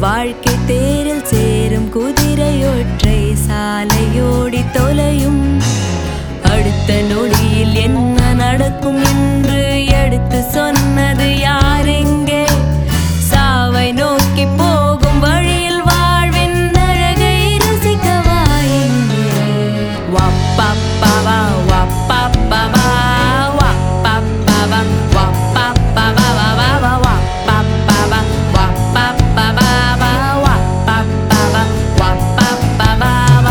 வாழ்க்கை தேரில் சேரும் குதிரையொற்றை சாலையோடி தொலையும். அடுத்த நொடியில் என்ன நடக்கும் என்று எடுத்து சொன்னது யாரெங்கே? சாவை நோக்கி போகும் வழியில் வாழ்வின் அழகை ரசிக்கவா எங்கே? வப்பப்பவா வப்பப்பவா வப்பப்பவா வப்பப்பவா வப்பப்பவா வப்பப்பவா வப்பப்பவா வப்பப்பவா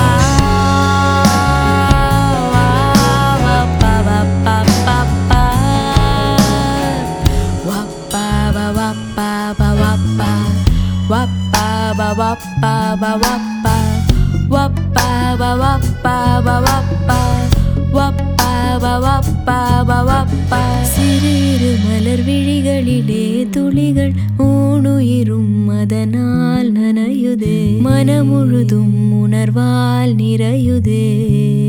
சிறு மலர் விழிகளிலே துளிகள் ஊனுயிரும் அதனால் நனையுதே. மனமுழுதும் உணர்வால் நிறையுதே.